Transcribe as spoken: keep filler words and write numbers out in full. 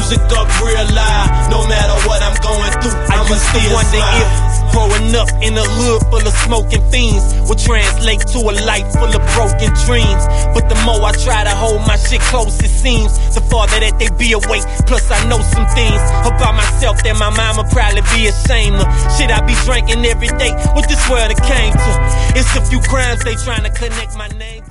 music up real loud. No matter what I'm going through, I I'ma used to still wonder smile. if growing up in a hood full of smoking fiends would translate to a life full of broken dreams. But the more I try to hold my shit close, it seems the farther that they be away. Plus I know some things about myself that my mama probably be ashamed of. Shit I be drinking every day, what this world it came to. It's a few crimes they trying to connect my name.